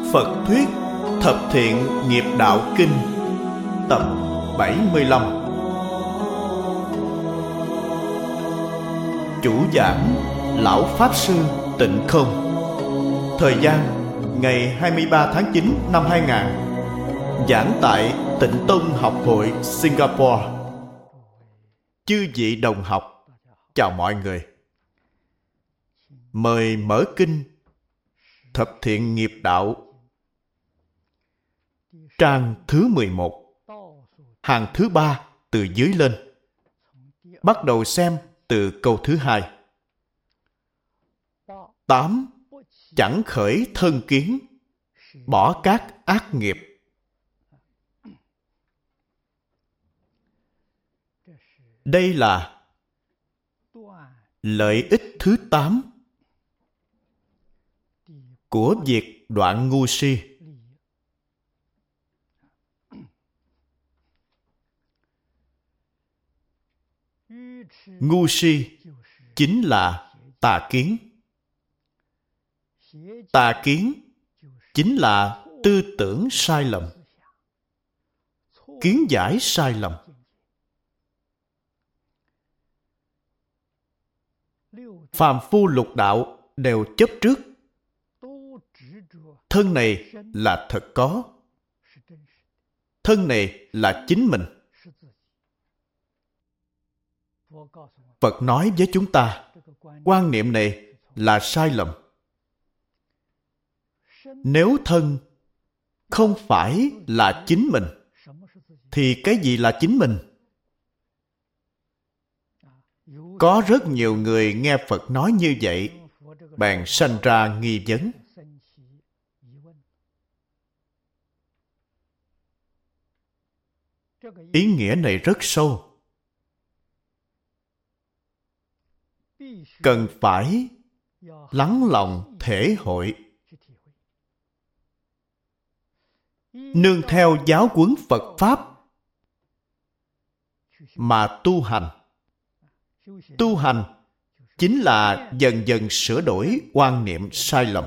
Phật thuyết Thập Thiện Nghiệp Đạo Kinh tập 75. Chủ giảng Lão Pháp Sư Tịnh Không. Thời gian ngày 23 tháng 9 năm 2000. Giảng tại Tịnh Tông Học hội Singapore. Chư vị đồng học, chào mọi người. Mời mở kinh Thập Thiện Nghiệp Đạo, trang thứ 11, hàng thứ 3 từ dưới lên. Bắt đầu xem từ câu thứ 2. 8. Chẳng khởi thân kiến, bỏ các ác nghiệp. Đây là lợi ích thứ 8 của việc đoạn ngu si. Ngu si chính là tà kiến. Tà kiến chính là tư tưởng sai lầm, kiến giải sai lầm. Phàm phu lục đạo đều chấp trước thân này là thật có, thân này là chính mình. Phật nói với chúng ta, quan niệm này là sai lầm. Nếu thân không phải là chính mình, thì cái gì là chính mình? Có rất nhiều người nghe Phật nói như vậy, bèn sanh ra nghi vấn. Ý nghĩa này rất sâu. Cần phải lắng lòng thể hội, nương theo giáo huấn Phật Pháp mà tu hành. Tu hành chính là dần dần sửa đổi quan niệm sai lầm,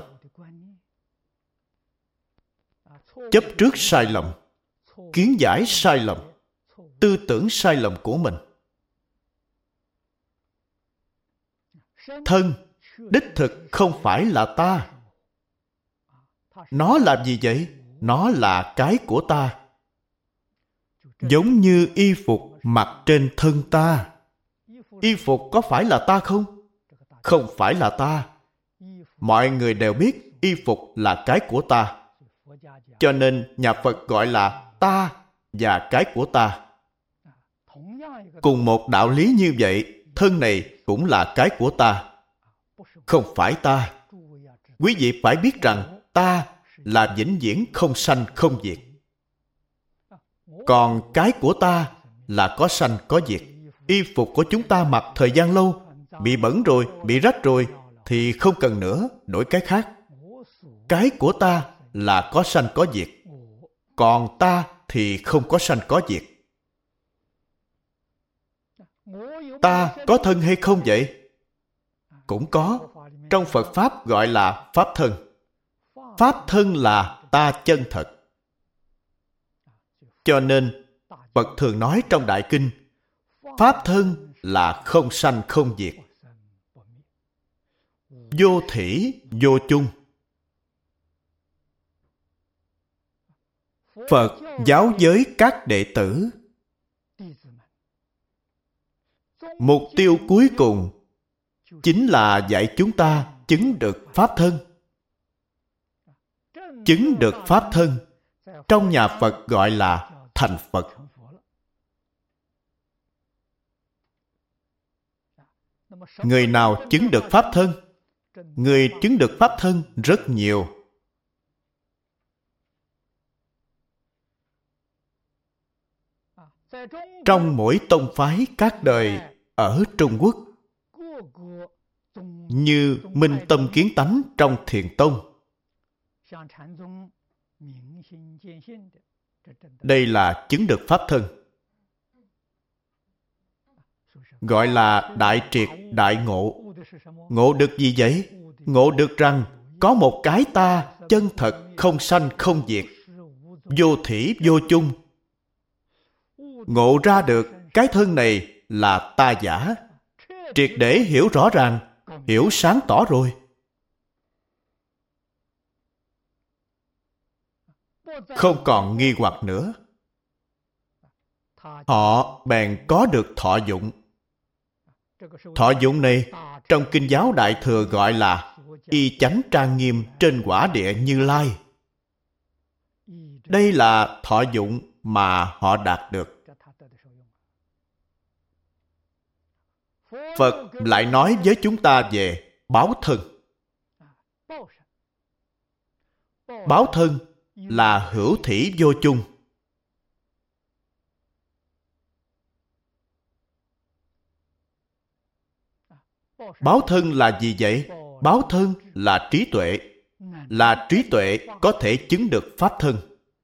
chấp trước sai lầm, kiến giải sai lầm, tư tưởng sai lầm của mình. Thân đích thực không phải là ta. Nó là gì vậy? Nó là cái của ta. Giống như y phục mặc trên thân ta. Y phục có phải là ta không? Không phải là ta. Mọi người đều biết y phục là cái của ta. Cho nên nhà Phật gọi là ta và cái của ta. Cùng một đạo lý như vậy, thân này cũng là cái của ta, không phải ta. Quý vị phải biết rằng ta là vĩnh viễn không sanh không diệt. Còn cái của ta là có sanh có diệt. Y phục của chúng ta mặc thời gian lâu, bị bẩn rồi, bị rách rồi, thì không cần nữa, đổi cái khác. Cái của ta là có sanh có diệt. Còn ta thì không có sanh có diệt. Ta có thân hay không vậy? Cũng có. Trong Phật Pháp gọi là Pháp thân. Pháp thân là ta chân thật. Cho nên, Phật thường nói trong Đại Kinh, Pháp thân là không sanh không diệt, vô thỉ vô chung. Phật giáo giới các đệ tử, mục tiêu cuối cùng chính là dạy chúng ta chứng được Pháp thân. Chứng được Pháp thân, trong nhà Phật gọi là thành Phật. Người nào chứng được Pháp thân? Người chứng được Pháp thân rất nhiều. Trong mỗi tông phái các đời ở Trung Quốc, như Minh Tâm Kiến Tánh trong Thiền Tông, đây là chứng được Pháp thân. Gọi là đại triệt đại ngộ. Ngộ được gì vậy? Ngộ được rằng có một cái ta chân thật không sanh không diệt, vô thủy vô chung. Ngộ ra được cái thân này là ta giả, triệt để hiểu rõ ràng, hiểu sáng tỏ rồi. Không còn nghi hoặc nữa. Họ bèn có được thọ dụng. Thọ dụng này trong Kinh giáo Đại Thừa gọi là y chánh trang nghiêm trên quả địa Như Lai. Đây là thọ dụng mà họ đạt được. Phật lại nói với chúng ta về báo thân. Báo thân là hữu thủy vô chung. Báo thân là gì vậy? Báo thân là trí tuệ. Là trí tuệ có thể chứng được pháp thân.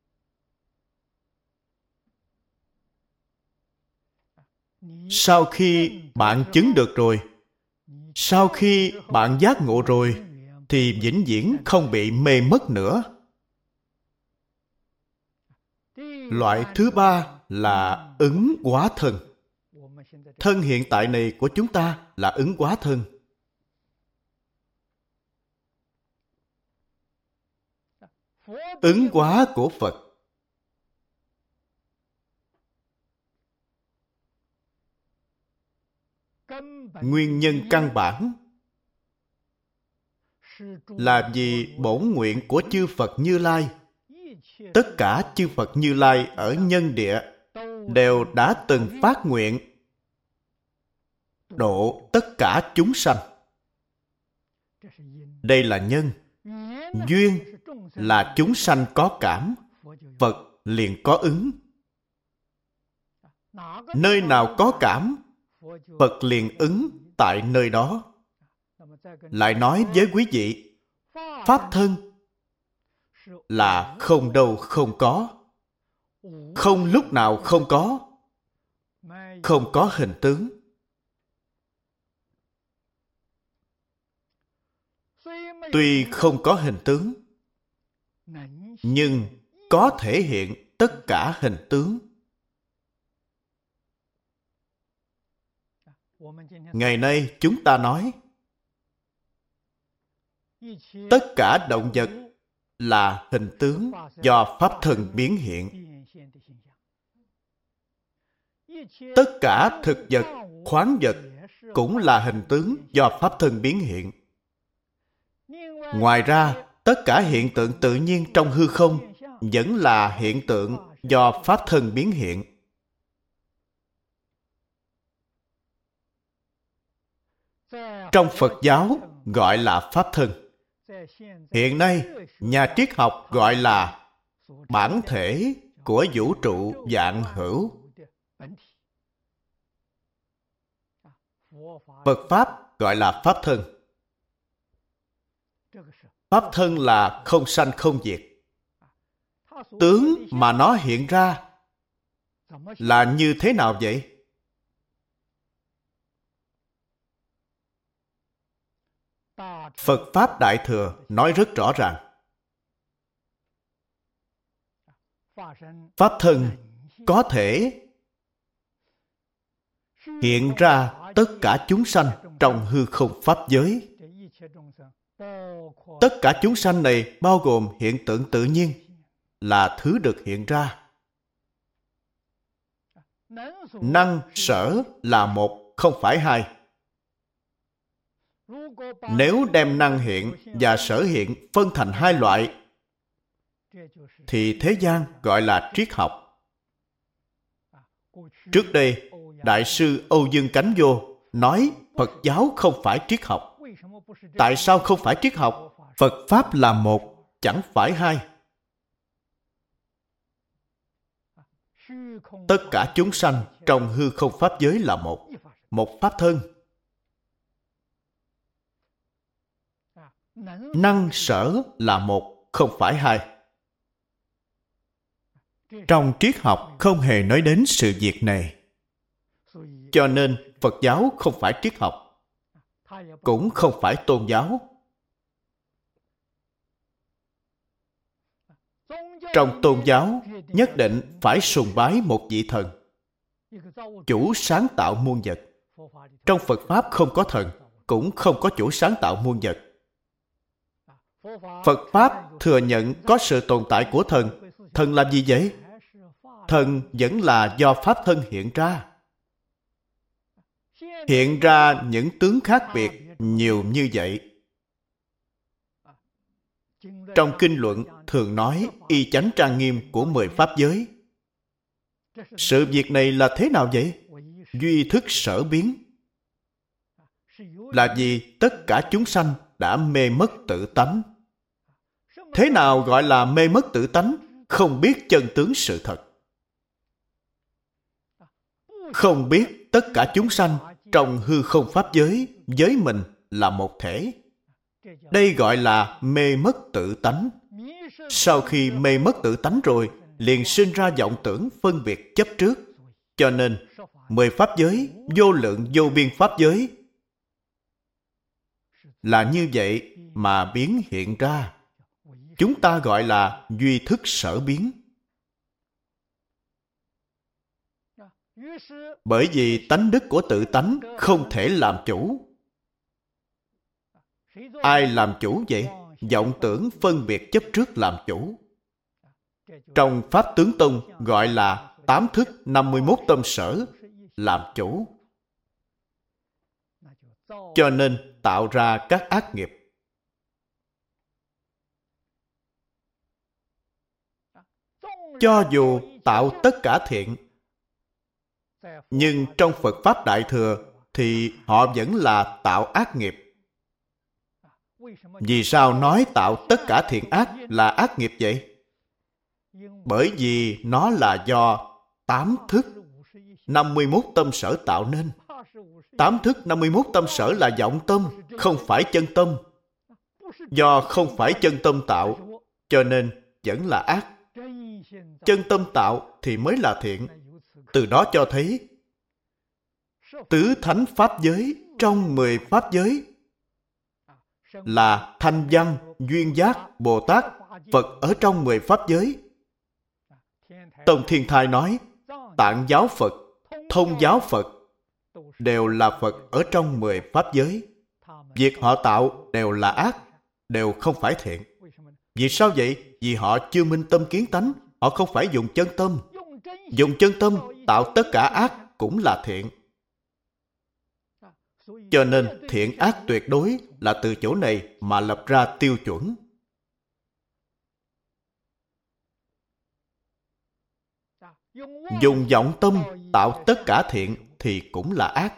Sau khi bạn chứng được rồi, sau khi bạn giác ngộ rồi, thì vĩnh viễn không bị mê mất nữa. Loại thứ ba là ứng hóa thân. Thân hiện tại này của chúng ta là ứng hóa thân. Ứng hóa của Phật. Nguyên nhân căn bản là vì bổn nguyện của chư Phật Như Lai. Tất cả chư Phật Như Lai ở nhân địa đều đã từng phát nguyện độ tất cả chúng sanh. Đây là nhân. Duyên là chúng sanh có cảm, Phật liền có ứng. Nơi nào có cảm, Phật liền ứng tại nơi đó. Lại nói với quý vị, pháp thân là không đâu không có, không lúc nào không có hình tướng. Tuy không có hình tướng, nhưng có thể hiện tất cả hình tướng. Ngày nay chúng ta nói tất cả động vật là hình tướng do pháp thân biến hiện. Tất cả thực vật, khoáng vật cũng là hình tướng do pháp thân biến hiện. Ngoài ra, tất cả hiện tượng tự nhiên trong hư không vẫn là hiện tượng do pháp thân biến hiện. Trong Phật giáo gọi là pháp thân. Hiện nay, nhà triết học gọi là bản thể của vũ trụ vạn hữu. Phật Pháp gọi là pháp thân. Pháp thân là không sanh không diệt. Tướng mà nó hiện ra là như thế nào vậy? Phật Pháp Đại Thừa nói rất rõ ràng. Pháp thân có thể hiện ra tất cả chúng sanh trong hư không pháp giới. Tất cả chúng sanh này bao gồm hiện tượng tự nhiên là thứ được hiện ra. Năng sở là một, không phải hai. Nếu đem năng hiện và sở hiện phân thành hai loại, thì thế gian gọi là triết học. Trước đây, Đại sư Âu Dương Cánh Vô nói Phật giáo không phải triết học. Tại sao không phải triết học? Phật Pháp là một, chẳng phải hai. Tất cả chúng sanh trong hư không pháp giới là một, một pháp thân. Năng sở là một, không phải hai. Trong triết học không hề nói đến sự việc này. Cho nên Phật giáo không phải triết học, cũng không phải tôn giáo. Trong tôn giáo, nhất định phải sùng bái một vị thần, chủ sáng tạo muôn vật. Trong Phật Pháp không có thần, cũng không có chủ sáng tạo muôn vật. Phật Pháp thừa nhận có sự tồn tại của thần. Thần làm gì vậy? Thần vẫn là do Pháp thân hiện ra. Hiện ra những tướng khác biệt nhiều như vậy. Trong kinh luận thường nói y chánh trang nghiêm của 10 pháp giới. Sự việc này là thế nào vậy? Duy thức sở biến. Là vì tất cả chúng sanh đã mê mất tự tánh. Thế nào gọi là mê mất tự tánh? Không biết chân tướng sự thật. Không biết tất cả chúng sanh trong hư không pháp giới với mình là một thể. Đây gọi là mê mất tự tánh. Sau khi mê mất tự tánh rồi, liền sinh ra vọng tưởng phân biệt chấp trước. Cho nên, 10 pháp giới, vô lượng vô biên pháp giới là như vậy mà biến hiện ra. Chúng ta gọi là duy thức sở biến. Bởi vì tánh đức của tự tánh không thể làm chủ. Ai làm chủ vậy? Vọng tưởng phân biệt chấp trước làm chủ. Trong Pháp Tướng Tông gọi là 8 thức 51 tâm sở làm chủ. Cho nên tạo ra các ác nghiệp. Cho dù tạo tất cả thiện, nhưng trong Phật Pháp Đại Thừa thì họ vẫn là tạo ác nghiệp. Vì sao nói tạo tất cả thiện ác là ác nghiệp vậy? Bởi vì nó là do 8 thức 51 tâm sở tạo nên. 8 thức 51 tâm sở là vọng tâm, không phải chân tâm. Do không phải chân tâm tạo, cho nên vẫn là ác. Chân tâm tạo thì mới là thiện. Từ đó cho thấy tứ thánh pháp giới trong 10 pháp giới là Thanh Văn, Duyên Giác, Bồ Tát, Phật ở trong 10 pháp giới. Tông Thiên Thai nói Tạng giáo Phật, Thông giáo Phật đều là Phật ở trong 10 pháp giới. Việc họ tạo đều là ác, đều không phải thiện. Vì sao vậy? Vì họ chưa minh tâm kiến tánh, họ không phải dùng chân tâm. Dùng chân tâm tạo tất cả ác cũng là thiện. Cho nên thiện ác tuyệt đối là từ chỗ này mà lập ra tiêu chuẩn. Dùng vọng tâm tạo tất cả thiện thì cũng là ác.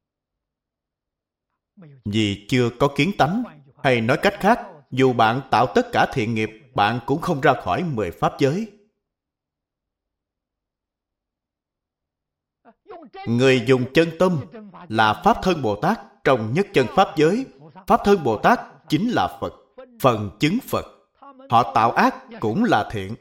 Vì chưa có kiến tánh, hay nói cách khác, dù bạn tạo tất cả thiện nghiệp, bạn cũng không ra khỏi 10 pháp giới. Người dùng chân tâm là Pháp Thân Bồ Tát trong nhất chân pháp giới. Pháp Thân Bồ Tát chính là Phật, phần chứng Phật. Họ tạo ác cũng là thiện.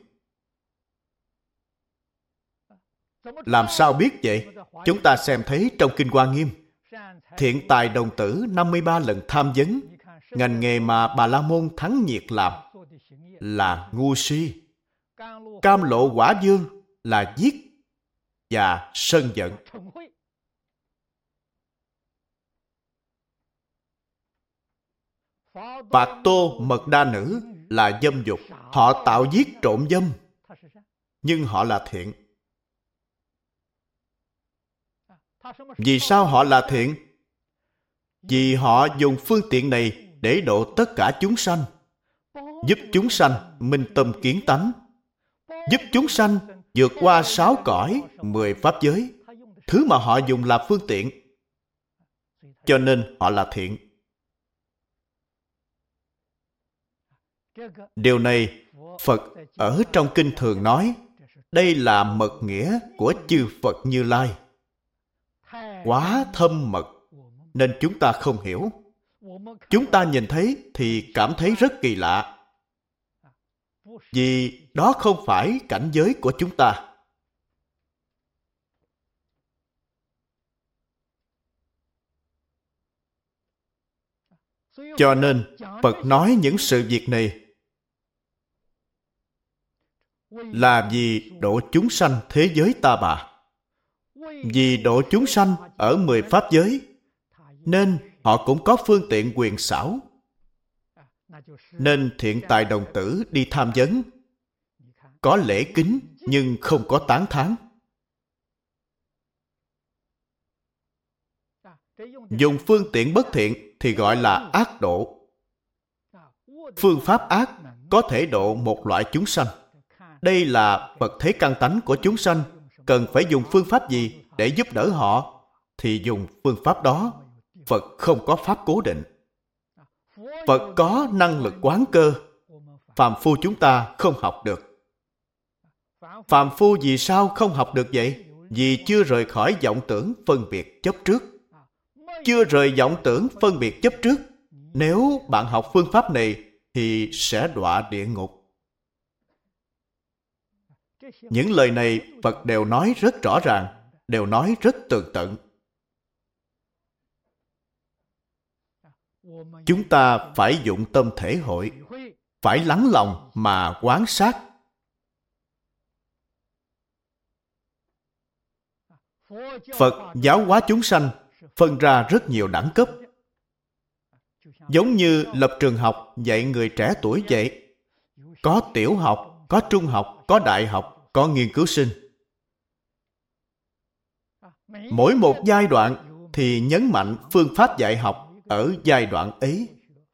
Làm sao biết vậy? Chúng ta xem thấy trong Kinh Hoa Nghiêm. Thiện tài đồng tử 53 lần tham vấn. Ngành nghề mà Bà La Môn thắng nhiệt làm là ngu si. Cam lộ quả vương là giết và sân giận. Phạt Tô Mật Đa Nữ là dâm dục. Họ tạo giết trộm dâm, nhưng họ là thiện. Vì sao họ là thiện? Vì họ dùng phương tiện này để độ tất cả chúng sanh, giúp chúng sanh minh tâm kiến tánh, giúp chúng sanh vượt qua 6 cõi, 10 pháp giới. Thứ mà họ dùng là phương tiện. Cho nên họ là thiện. Điều này Phật ở trong kinh thường nói, đây là mật nghĩa của chư Phật Như Lai. Quá thâm mật nên chúng ta không hiểu. Chúng ta nhìn thấy thì cảm thấy rất kỳ lạ. Vì đó không phải cảnh giới của chúng ta. Cho nên Phật nói những sự việc này là vì độ chúng sanh thế giới ta bà. Vì độ chúng sanh ở 10 pháp giới, nên họ cũng có phương tiện quyền xảo. Nên thiện tài đồng tử đi tham vấn, có lễ kính nhưng không có tán thán. Dùng phương tiện bất thiện thì gọi là ác độ. Phương pháp ác có thể độ một loại chúng sanh. Đây là Phật thấy căn tánh của chúng sanh, cần phải dùng phương pháp gì để giúp đỡ họ, thì dùng phương pháp đó. Phật không có pháp cố định. Phật có năng lực quán cơ, phàm phu chúng ta không học được. Phàm phu vì sao không học được vậy? Vì chưa rời khỏi vọng tưởng phân biệt chấp trước. Chưa rời vọng tưởng phân biệt chấp trước. Nếu bạn học phương pháp này thì sẽ đọa địa ngục. Những lời này Phật đều nói rất rõ ràng, đều nói rất tường tận. Chúng ta phải dụng tâm thể hội, phải lắng lòng mà quán sát. Phật giáo hóa chúng sanh phân ra rất nhiều đẳng cấp. Giống như lập trường học dạy người trẻ tuổi vậy. Có tiểu học, có trung học, có đại học, có nghiên cứu sinh. Mỗi một giai đoạn thì nhấn mạnh phương pháp dạy học ở giai đoạn ấy.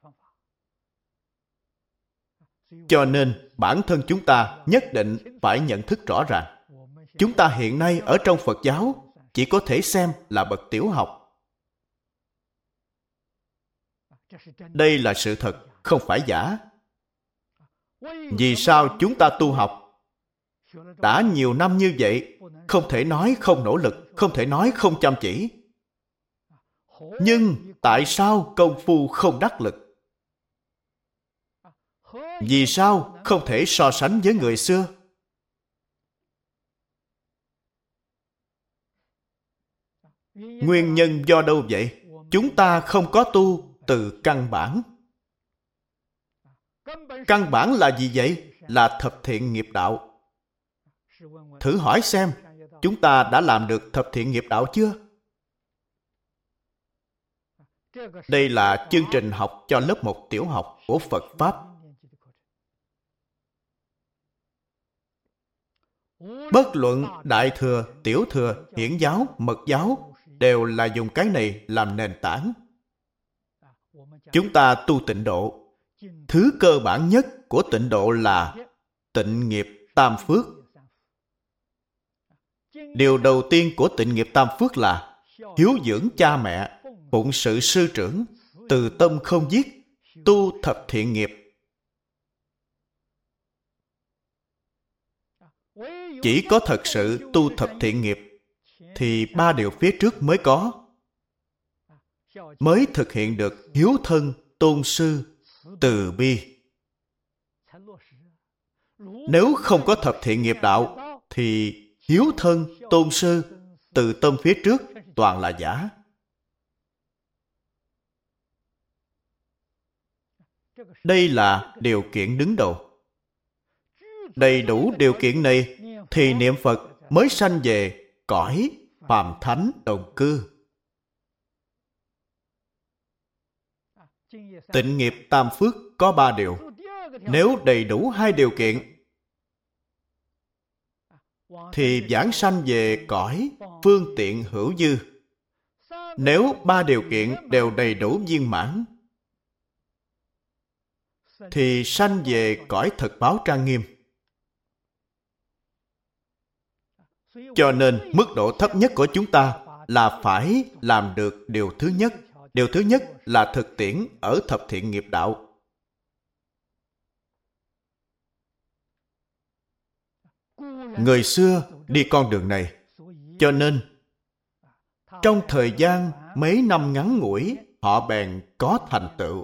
Cho nên bản thân chúng ta nhất định phải nhận thức rõ ràng. Chúng ta hiện nay ở trong Phật giáo chỉ có thể xem là bậc tiểu học. Đây là sự thật, không phải giả. Vì sao chúng ta tu học đã nhiều năm như vậy, không thể nói không nỗ lực, không thể nói không chăm chỉ. Nhưng tại sao công phu không đắc lực? Vì sao không thể so sánh với người xưa? Nguyên nhân do đâu vậy? Chúng ta không có tu từ căn bản. Căn bản là gì vậy? Là thập thiện nghiệp đạo. Thử hỏi xem, chúng ta đã làm được thập thiện nghiệp đạo chưa? Đây là chương trình học cho lớp 1 tiểu học của Phật Pháp. Bất luận Đại Thừa, Tiểu Thừa, Hiển giáo, Mật giáo đều là dùng cái này làm nền tảng. Chúng ta tu tịnh độ. Thứ cơ bản nhất của tịnh độ là tịnh nghiệp tam phước. Điều đầu tiên của tịnh nghiệp tam phước là hiếu dưỡng cha mẹ, phụng sự sư trưởng, từ tâm không giết, tu thập thiện nghiệp. Chỉ có thật sự tu thập thiện nghiệp thì 3 điều phía trước mới có, mới thực hiện được hiếu thân, tôn sư, từ bi. Nếu không có thập thiện nghiệp đạo thì hiếu thân, tôn sư, từ tâm phía trước toàn là giả. Đây là điều kiện đứng đầu. Đầy đủ điều kiện này thì niệm Phật mới sanh về cõi phàm thánh đồng cư. Tịnh nghiệp tam phước có 3 điều. Nếu đầy đủ 2 điều kiện thì vãng sanh về cõi phương tiện hữu dư. Nếu 3 điều kiện đều đầy đủ viên mãn thì sanh về cõi thực báo trang nghiêm. Cho nên mức độ thấp nhất của chúng ta là phải làm được điều thứ nhất. Điều thứ nhất là thực tiễn ở thập thiện nghiệp đạo. Người xưa đi con đường này, cho nên trong thời gian mấy năm ngắn ngủi, họ bèn có thành tựu.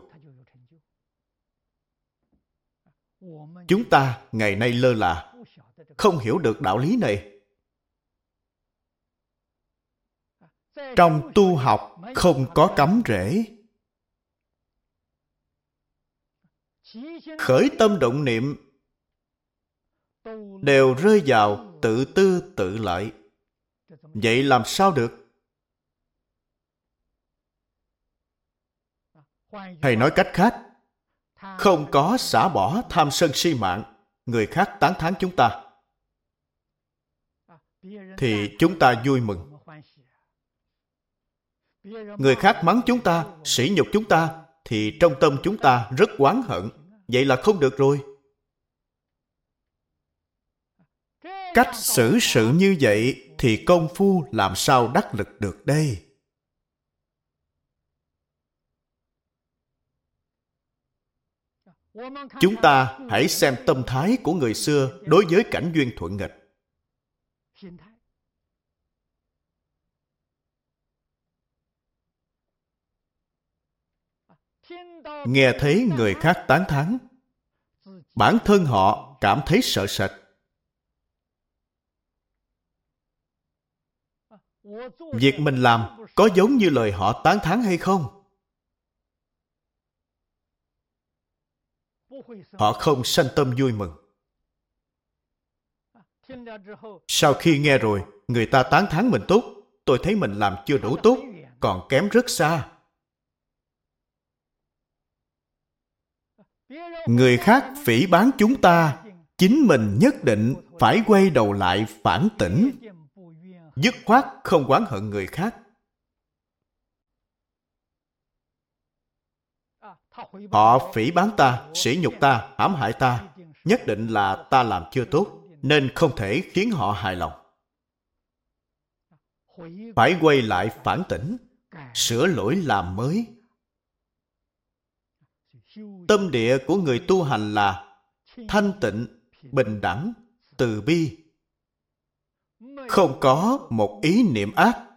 Chúng ta ngày nay lơ là, không hiểu được đạo lý này. Trong tu học không có cắm rễ. Khởi tâm động niệm đều rơi vào tự tư tự lợi. Vậy làm sao được? Hay nói cách khác, không có xả bỏ tham sân si mạng, người khác tán thán chúng ta, thì chúng ta vui mừng. Người khác mắng chúng ta, sỉ nhục chúng ta, thì trong tâm chúng ta rất oán hận. Vậy là không được rồi. Cách xử sự như vậy thì công phu làm sao đắc lực được đây? Chúng ta hãy xem tâm thái của người xưa đối với cảnh duyên thuận nghịch. Nghe thấy người khác tán thán, bản thân họ cảm thấy sợ sệt. Việc mình làm có giống như lời họ tán thán hay không? Họ không sanh tâm vui mừng. Sau khi nghe rồi, người ta tán thán mình tốt, tôi thấy mình làm chưa đủ tốt, còn kém rất xa. Người khác phỉ báng chúng ta, chính mình nhất định phải quay đầu lại phản tỉnh, dứt khoát không oán hận người khác. Họ phỉ báng ta, sỉ nhục ta, hãm hại ta, nhất định là ta làm chưa tốt, nên không thể khiến họ hài lòng. Phải quay lại phản tỉnh, sửa lỗi làm mới. Tâm địa của người tu hành là thanh tịnh, bình đẳng, từ bi. Không có một ý niệm ác,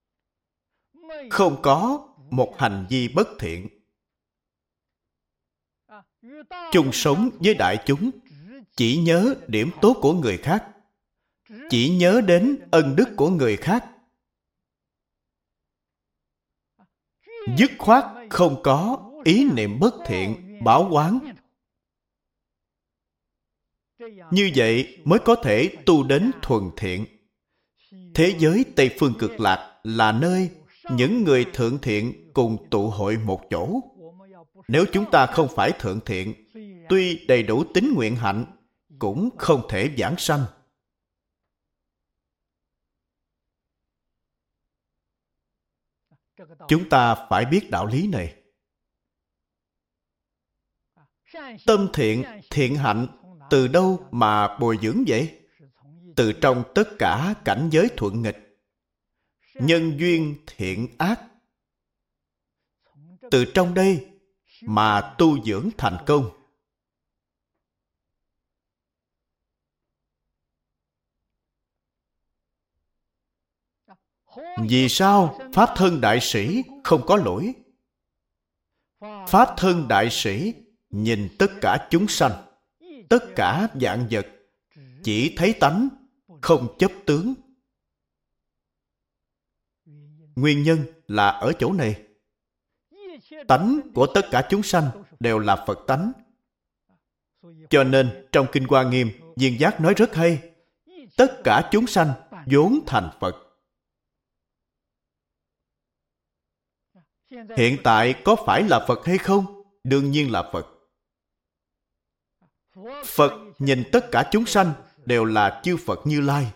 không có một hành vi bất thiện. Chung sống với đại chúng, chỉ nhớ điểm tốt của người khác, chỉ nhớ đến ân đức của người khác. Dứt khoát không có ý niệm bất thiện, báo oán. Như vậy mới có thể tu đến thuần thiện. Thế giới Tây Phương Cực Lạc là nơi những người thượng thiện cùng tụ hội một chỗ. Nếu chúng ta không phải thượng thiện, tuy đầy đủ tín nguyện hạnh, cũng không thể vãng sanh. Chúng ta phải biết đạo lý này. Tâm thiện, thiện hạnh từ đâu mà bồi dưỡng vậy? Từ trong tất cả cảnh giới thuận nghịch, nhân duyên thiện ác. Từ trong đây mà tu dưỡng thành công. Vì sao Pháp thân đại sĩ không có lỗi? Pháp thân đại sĩ nhìn tất cả chúng sanh, tất cả vạn vật, chỉ thấy tánh, không chấp tướng. Nguyên nhân là ở chỗ này. Tánh của tất cả chúng sanh đều là Phật tánh. Cho nên trong Kinh Hoa Nghiêm, Viên Giác nói rất hay. Tất cả chúng sanh vốn thành Phật. Hiện tại có phải là Phật hay không? Đương nhiên là Phật. Phật nhìn tất cả chúng sanh đều là chư Phật Như Lai.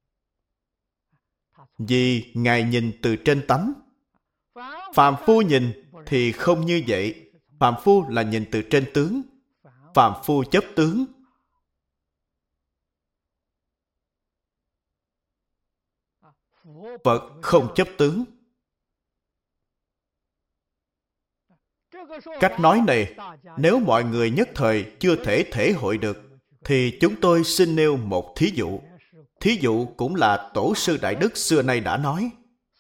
Vì Ngài nhìn từ trên tánh. Phàm phu nhìn thì không như vậy. Phàm phu là nhìn từ trên tướng. Phàm phu chấp tướng. Phật không chấp tướng. Cách nói này, nếu mọi người nhất thời chưa thể thể hội được, thì chúng tôi xin nêu một thí dụ. Thí dụ cũng là Tổ sư Đại Đức xưa nay đã nói.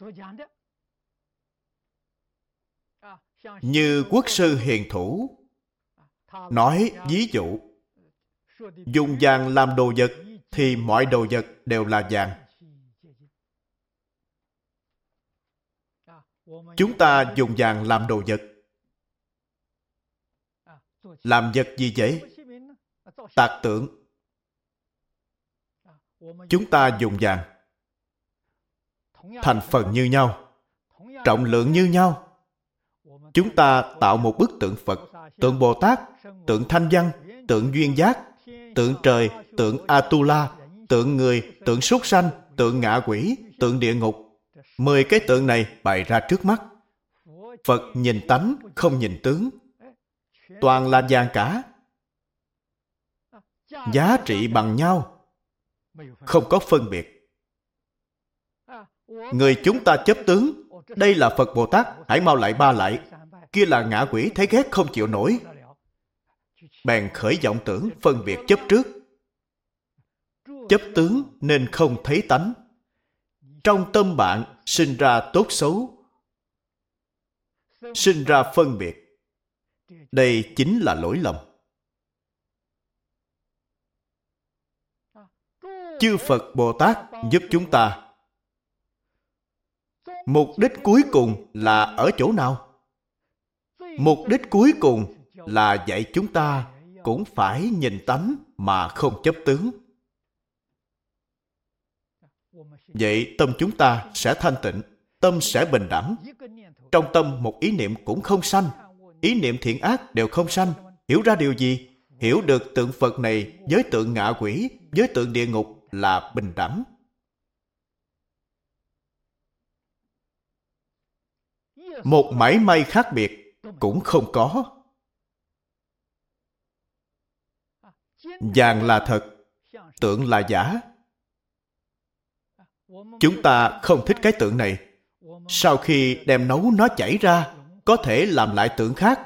Như Quốc sư Hiền Thủ nói ví dụ, dùng vàng làm đồ vật thì mọi đồ vật đều là vàng. Chúng ta dùng vàng làm đồ vật. Làm vật gì vậy? Tạc tượng. Chúng ta dùng vàng, thành phần như nhau, trọng lượng như nhau. Chúng ta tạo một bức tượng Phật, tượng Bồ Tát, tượng Thanh Văn, tượng Duyên Giác, tượng trời, tượng Atula, tượng người, tượng súc sanh, tượng ngạ quỷ, tượng địa ngục. 10 cái tượng này bày ra trước mắt. Phật nhìn tánh, không nhìn tướng. Toàn là vàng cả. Giá trị bằng nhau, không có phân biệt. Người chúng ta chấp tướng, đây là Phật Bồ Tát, hãy mau lại ba lại. Kia là ngạ quỷ, thấy ghét không chịu nổi. Bèn khởi vọng tưởng phân biệt chấp trước. Chấp tướng nên không thấy tánh. Trong tâm bạn sinh ra tốt xấu, sinh ra phân biệt. Đây chính là lỗi lầm. Chư Phật Bồ Tát giúp chúng ta. Mục đích cuối cùng là ở chỗ nào? Mục đích cuối cùng là dạy chúng ta cũng phải nhìn tánh mà không chấp tướng. Vậy tâm chúng ta sẽ thanh tịnh, tâm sẽ bình đẳng. Trong tâm một ý niệm cũng không sanh, ý niệm thiện ác đều không sanh. Hiểu ra điều gì? Hiểu được tượng Phật này với tượng ngạ quỷ, với tượng địa ngục là bình đẳng. Một mảy may khác biệt cũng không có. Vàng là thật, tượng là giả. Chúng ta không thích cái tượng này. Sau khi đem nấu nó chảy ra, có thể làm lại tượng khác.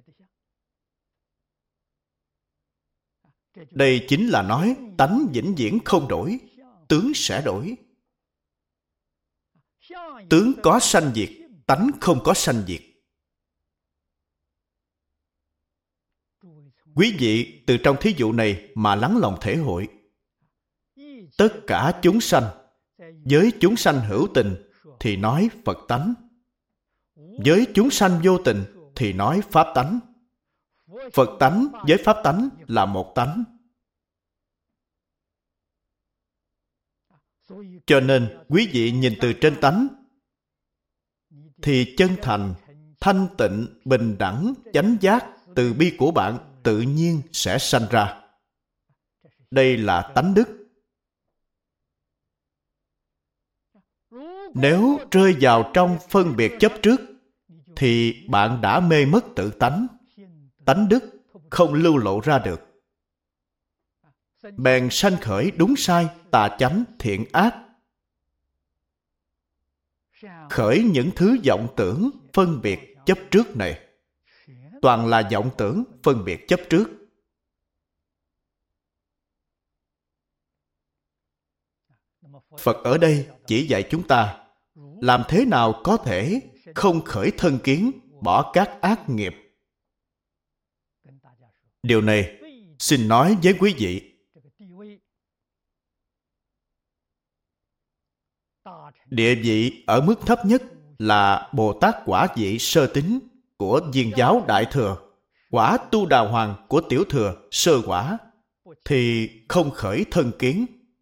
Đây chính là nói tánh vĩnh viễn không đổi, tướng sẽ đổi. Tướng có sanh diệt, tánh không có sanh diệt. Quý vị từ trong thí dụ này mà lắng lòng thể hội. Tất cả chúng sanh, với chúng sanh hữu tình thì nói Phật tánh. Với chúng sanh vô tình thì nói Pháp tánh. Phật tánh với Pháp tánh là một tánh. Cho nên quý vị nhìn từ trên tánh thì chân thành, thanh tịnh, bình đẳng, chánh giác, từ bi của bạn tự nhiên sẽ sanh ra. Đây là tánh đức. Nếu rơi vào trong phân biệt chấp trước thì bạn đã mê mất tự tánh. Tánh đức không lưu lộ ra được. Bèn sanh khởi đúng sai, tà chánh, thiện ác. Khởi những thứ vọng tưởng, phân biệt, chấp trước này. Toàn là vọng tưởng, phân biệt, chấp trước. Phật ở đây chỉ dạy chúng ta làm thế nào có thể không khởi thân kiến, bỏ các ác nghiệp. Điều này xin nói với quý vị. Địa vị ở mức thấp nhất là Bồ Tát quả vị sơ tín của Viên giáo Đại Thừa, quả Tu Đà Hoàng của Tiểu Thừa sơ quả, thì không khởi thân kiến.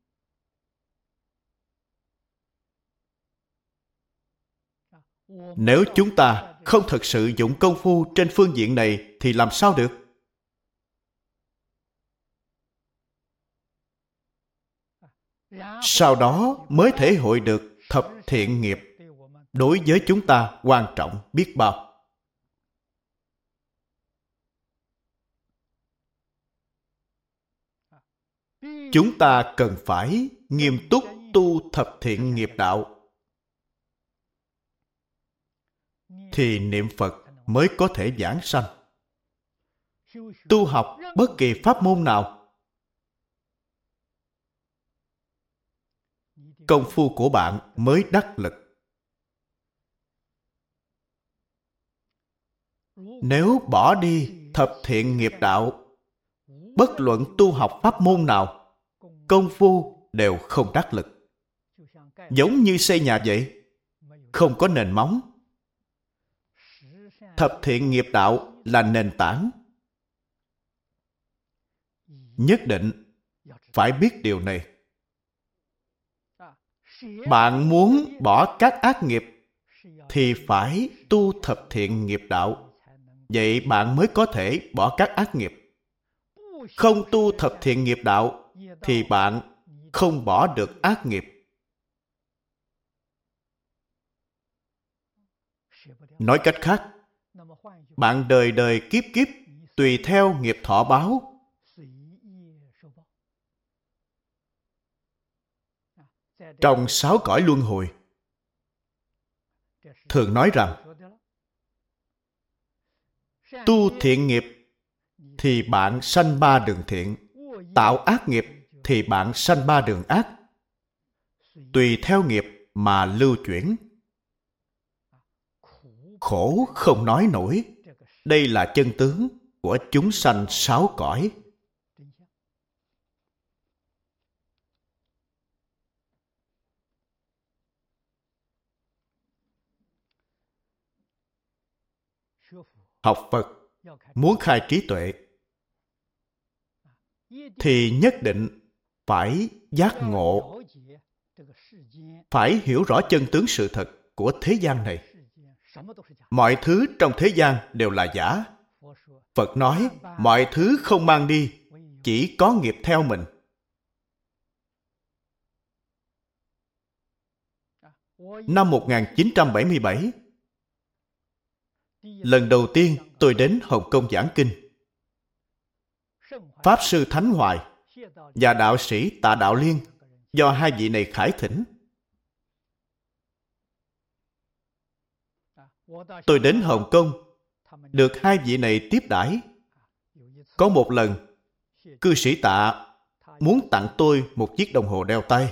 Nếu chúng ta không thực sự dụng công phu trên phương diện này thì làm sao được? Sau đó mới thể hội được thập thiện nghiệp đối với chúng ta quan trọng biết bao. Chúng ta cần phải nghiêm túc tu thập thiện nghiệp đạo thì niệm Phật mới có thể vãng sanh. Tu học bất kỳ pháp môn nào, công phu của bạn mới đắc lực. Nếu bỏ đi thập thiện nghiệp đạo, bất luận tu học pháp môn nào, công phu đều không đắc lực. Giống như xây nhà vậy, không có nền móng. Thập thiện nghiệp đạo là nền tảng. Nhất định phải biết điều này. Bạn muốn bỏ các ác nghiệp thì phải tu thập thiện nghiệp đạo. Vậy bạn mới có thể bỏ các ác nghiệp. Không tu thập thiện nghiệp đạo thì bạn không bỏ được ác nghiệp. Nói cách khác, bạn đời đời kiếp kiếp tùy theo nghiệp thọ báo. Trong 6 cõi luân hồi, thường nói rằng tu thiện nghiệp thì bạn sanh 3 đường thiện, tạo ác nghiệp thì bạn sanh 3 đường ác. Tùy theo nghiệp mà lưu chuyển. Khổ không nói nổi. Đây là chân tướng của chúng sanh 6 cõi. Học Phật muốn khai trí tuệ thì nhất định phải giác ngộ, phải hiểu rõ chân tướng sự thật của thế gian này. Mọi thứ trong thế gian đều là giả. Phật nói mọi thứ không mang đi, chỉ có nghiệp theo mình. Năm 1977, lần đầu tiên tôi đến Hồng Kông giảng kinh. Pháp Sư Thánh Hoài và đạo sĩ Tạ Đạo Liên do hai vị này khải thỉnh. Tôi đến Hồng Kông, được hai vị này tiếp đãi. Có một lần, cư sĩ Tạ muốn tặng tôi một chiếc đồng hồ đeo tay.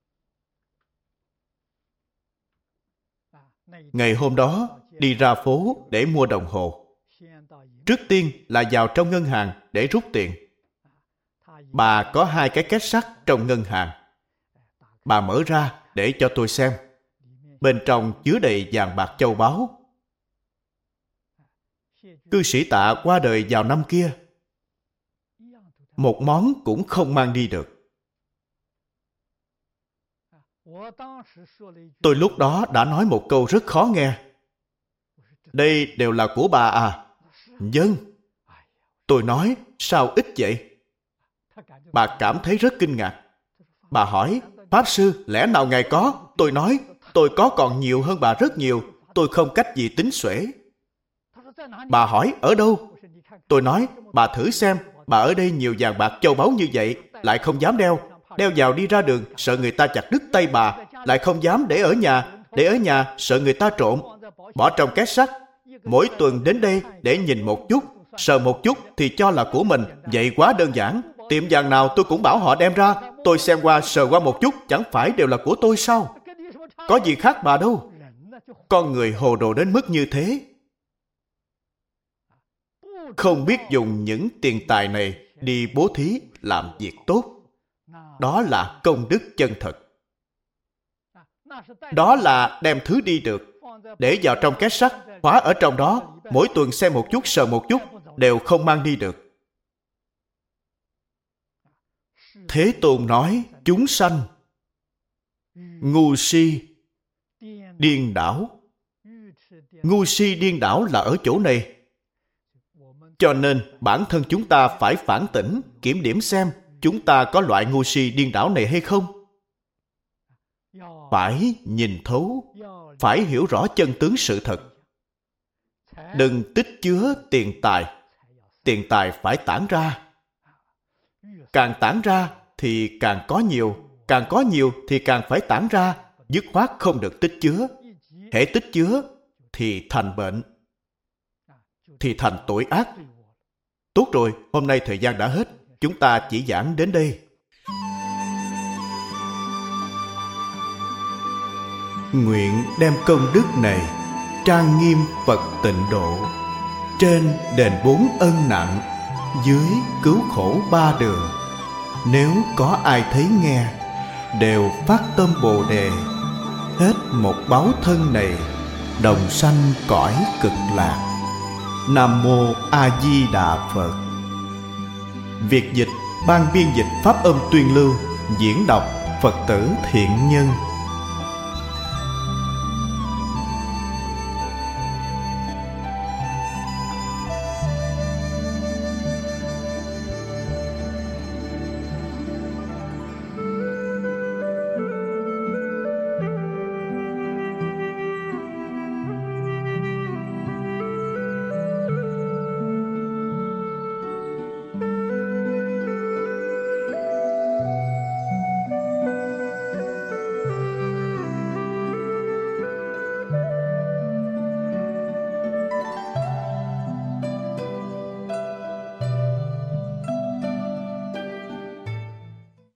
Ngày hôm đó, đi ra phố để mua đồng hồ. Trước tiên là vào trong ngân hàng để rút tiền. Bà có 2 cái két sắt trong ngân hàng. Bà mở ra để cho tôi xem. Bên trong chứa đầy vàng bạc châu báu. Cư sĩ Tạ qua đời vào năm kia. Một món cũng không mang đi được. Tôi lúc đó đã nói một câu rất khó nghe. Đây đều là của bà à? Vâng. Tôi nói, sao ít vậy? Bà cảm thấy rất kinh ngạc. Bà hỏi, Pháp Sư, lẽ nào Ngài có? Tôi nói, tôi có còn nhiều hơn bà rất nhiều. Tôi không cách gì tính xuể. Bà hỏi, ở đâu? Tôi nói, bà thử xem, bà ở đây nhiều vàng bạc châu báu như vậy, lại không dám đeo. Đeo vào đi ra đường, sợ người ta chặt đứt tay bà, lại không dám để ở nhà. Để ở nhà, sợ người ta trộm. Bỏ trong két sắt. Mỗi tuần đến đây để nhìn một chút, sờ một chút thì cho là của mình. Vậy quá đơn giản. Tiệm vàng nào tôi cũng bảo họ đem ra. Tôi xem qua, sờ qua một chút, chẳng phải đều là của tôi sao? Có gì khác bà đâu. Con người hồ đồ đến mức như thế. Không biết dùng những tiền tài này đi bố thí làm việc tốt. Đó là công đức chân thật. Đó là đem thứ đi được, để vào trong két sắt, khóa ở trong đó, mỗi tuần xem một chút, sờ một chút, đều không mang đi được. Thế Tôn nói, chúng sanh ngu si điên đảo. Ngu si điên đảo là ở chỗ này. Cho nên bản thân chúng ta phải phản tỉnh, kiểm điểm xem chúng ta có loại ngu si điên đảo này hay không. Phải nhìn thấu, phải hiểu rõ chân tướng sự thật. Đừng tích chứa tiền tài. Tiền tài phải tản ra. Càng tản ra thì càng có nhiều. Càng có nhiều thì càng phải tản ra. Dứt khoát không được tích chứa. Hễ tích chứa thì thành bệnh, thì thành tội ác. Tốt rồi, hôm nay thời gian đã hết. Chúng ta chỉ giảng đến đây. Nguyện đem công đức này trang nghiêm Phật Tịnh Độ, trên đền 4 ân nặng, dưới cứu khổ 3 đường. Nếu có ai thấy nghe, đều phát tâm Bồ Đề, hết một báo thân này, đồng sanh cõi cực lạc. Nam Mô A Di Đà Phật. Việt dịch, ban biên dịch Pháp âm tuyên lưu, diễn đọc Phật tử Thiện Nhân.